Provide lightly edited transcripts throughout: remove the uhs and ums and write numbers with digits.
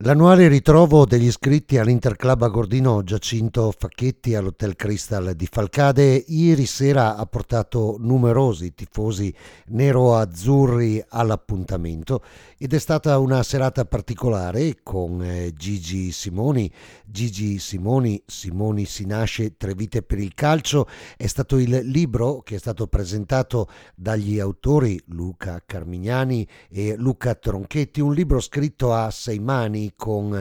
L'annuale ritrovo degli iscritti all'Interclub Agordino Giacinto Facchetti all'Hotel Crystal di Falcade ieri sera ha portato numerosi tifosi nero-azzurri all'appuntamento ed è stata una serata particolare con Gigi Simoni. Gigi Simoni, Simoni si nasce, 3 vite per il calcio, è stato il libro che è stato presentato dagli autori Luca Carmignani e Luca Tronchetti, un libro scritto a 6 mani con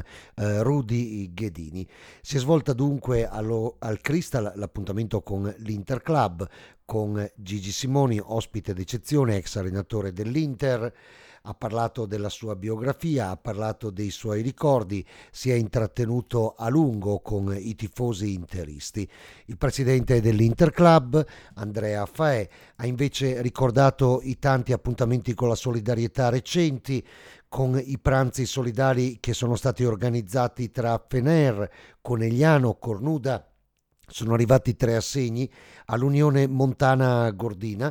Rudy Ghedini. Si è svolta dunque al Crystal l'appuntamento con l'Interclub, con Gigi Simoni, ospite d'eccezione, ex allenatore dell'Inter. Ha parlato della sua biografia, ha parlato dei suoi ricordi, si è intrattenuto a lungo con i tifosi interisti. Il presidente dell'Interclub, Andrea Faè, ha invece ricordato i tanti appuntamenti con la solidarietà recenti, con i pranzi solidari che sono stati organizzati tra Fener, Conegliano, Cornuda. Sono arrivati 3 assegni all'Unione Montana Gordina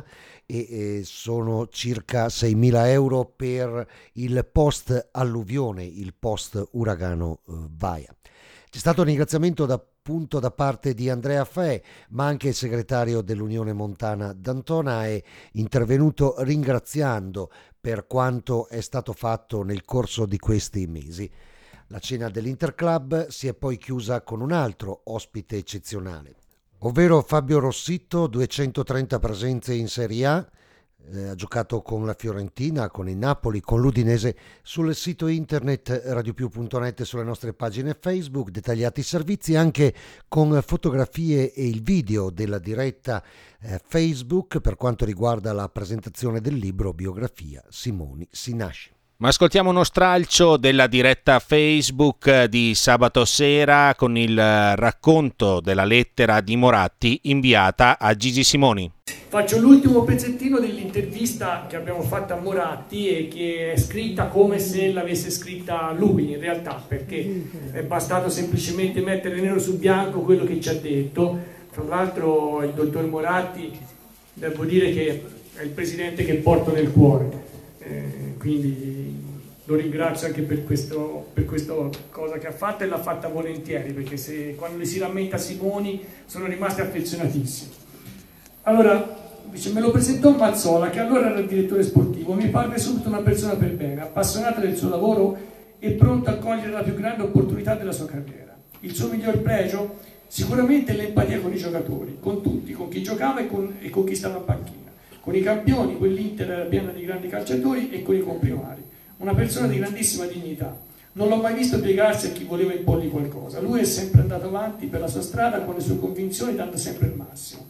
e sono circa 6.000 euro per il post alluvione, il post uragano Vaia. C'è stato un ringraziamento appunto da parte di Andrea Faè, ma anche il segretario dell'Unione Montana D'Antona è intervenuto ringraziando per quanto è stato fatto nel corso di questi mesi. La cena dell'Interclub si è poi chiusa con un altro ospite eccezionale, ovvero Fabio Rossitto, 230 presenze in Serie A, ha giocato con la Fiorentina, con il Napoli, con l'Udinese. Sul sito internet radiopiù.net e sulle nostre pagine Facebook dettagliati i servizi anche con fotografie e il video della diretta Facebook per quanto riguarda la presentazione del libro Biografia Simoni si nasce. Ma ascoltiamo uno stralcio della diretta Facebook di sabato sera con il racconto della lettera di Moratti inviata a Gigi Simoni. Faccio l'ultimo pezzettino dell'intervista che abbiamo fatto a Moratti e che è scritta come se l'avesse scritta lui in realtà, perché è bastato semplicemente mettere nero su bianco quello che ci ha detto. Tra l'altro il dottor Moratti, devo dire che è il presidente che porto nel cuore. Quindi lo ringrazio anche per questa cosa che ha fatto e l'ha fatta volentieri, perché quando si rammenta Simoni sono rimasti affezionatissimi. Allora, dice, me lo presentò Mazzola, che allora era il direttore sportivo, mi parve subito una persona per bene, appassionata del suo lavoro e pronta a cogliere la più grande opportunità della sua carriera. Il suo miglior pregio? Sicuramente l'empatia con i giocatori, con tutti, con chi giocava e con chi stava a panchina. Con i campioni, quell'Inter era piena di grandi calciatori, e con i comprimari. Una persona di grandissima dignità. Non l'ho mai visto piegarsi a chi voleva imporgli qualcosa. Lui è sempre andato avanti per la sua strada con le sue convinzioni, dando sempre il massimo.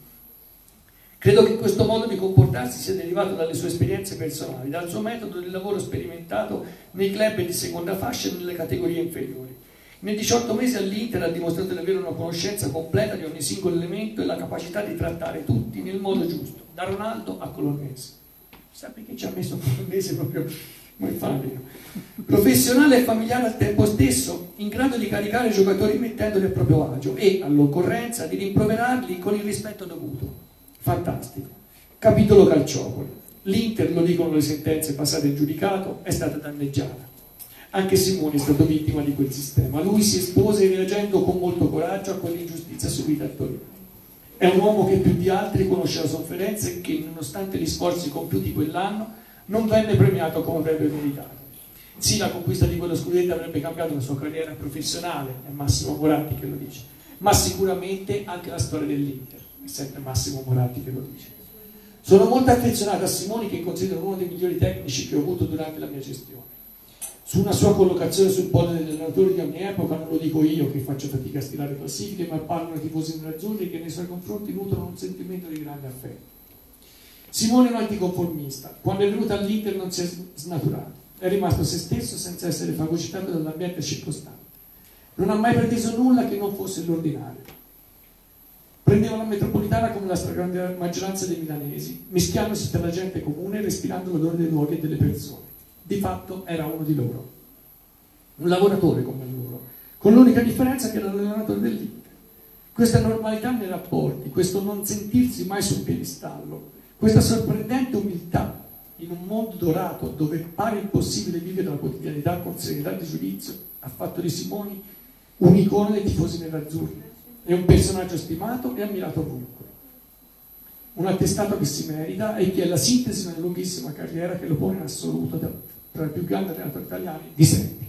Credo che questo modo di comportarsi sia derivato dalle sue esperienze personali, dal suo metodo di lavoro sperimentato nei club di seconda fascia e nelle categorie inferiori. Nei 18 mesi all'Inter ha dimostrato di avere una conoscenza completa di ogni singolo elemento e la capacità di trattare tutti nel modo giusto, da Ronaldo a Colonnese. Sappi che ci ha messo Colonnese proprio come Fabio. Professionale e familiare al tempo stesso, in grado di caricare i giocatori mettendoli a proprio agio e, all'occorrenza, di rimproverarli con il rispetto dovuto. Fantastico. Capitolo calciopoli. L'Inter, lo dicono le sentenze passate in giudicato, è stata danneggiata. Anche Simone è stato vittima di quel sistema. Lui si espose reagendo con molto coraggio a quell'ingiustizia subita a Torino. È un uomo che più di altri conosce la sofferenza e che, nonostante gli sforzi compiuti quell'anno, non venne premiato come avrebbe meritato. Sì, la conquista di quello scudetto avrebbe cambiato la sua carriera professionale, è Massimo Moratti che lo dice, ma sicuramente anche la storia dell'Inter, è sempre Massimo Moratti che lo dice. Sono molto affezionato a Simoni, che considero uno dei migliori tecnici che ho avuto durante la mia gestione. Su una sua collocazione sul podio degli allenatori di ogni epoca non lo dico io che faccio fatica a stilare classifiche, ma parlano i tifosi nerazzurri che nei suoi confronti nutrono un sentimento di grande affetto. Simone è un anticonformista, quando è venuto all'Inter non si è snaturato, è rimasto se stesso senza essere fagocitato dall'ambiente circostante. Non ha mai preteso nulla che non fosse l'ordinario. Prendeva la metropolitana come la stragrande maggioranza dei milanesi, mischiandosi per la gente comune e respirando l'odore dei luoghi e delle persone. Di fatto era uno di loro, un lavoratore come loro, con l'unica differenza che era l'allenatore dell'Inter. Questa normalità nei rapporti, questo non sentirsi mai sul piedistallo, questa sorprendente umiltà in un mondo dorato dove pare impossibile vivere la quotidianità con serietà di giudizio, ha fatto di Simoni un'icona dei tifosi nerazzurri. È un personaggio stimato e ammirato ovunque. Un attestato che si merita e che è la sintesi di una lunghissima carriera che lo pone in assoluto tra i più grandi allenatori italiani di sempre.